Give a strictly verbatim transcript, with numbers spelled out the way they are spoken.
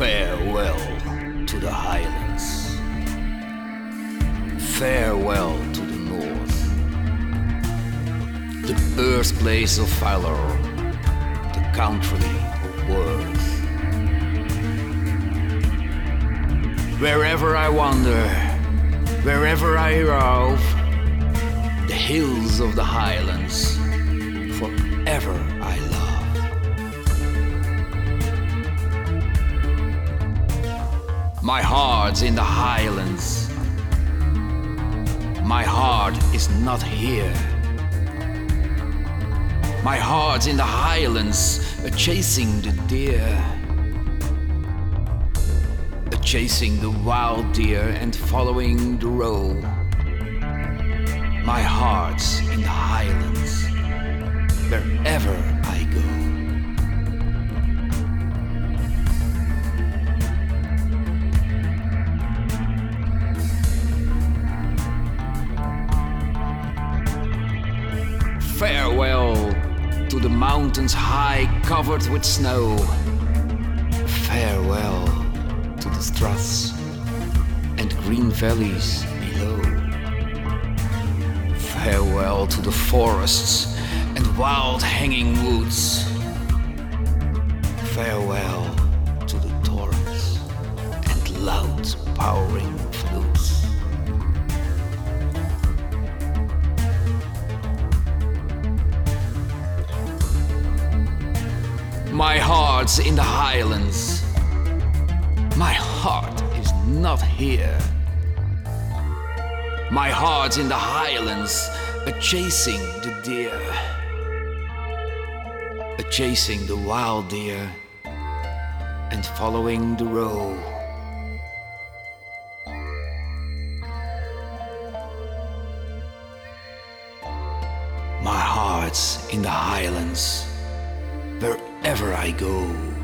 Farewell to the highlands. Farewell to the north, the birthplace of valor, the country of worth. Wherever I wander, wherever I rove, the hills of the highlands, forever I love. My heart's in the highlands. My heart is not here. My heart's in the highlands, a chasing the deer, a chasing the wild deer and following the roe. My heart's in the highlands, wherever I go. Farewell to the mountains high covered with snow. Farewell to the straths and green valleys below. Farewell to the forests and wild hanging woods. Farewell to the torrents and loud powering floods. My heart's in the highlands. My heart is not here. My heart's in the highlands, a chasing the deer, a chasing the wild deer and following the roe. My heart's in the highlands, wherever I go.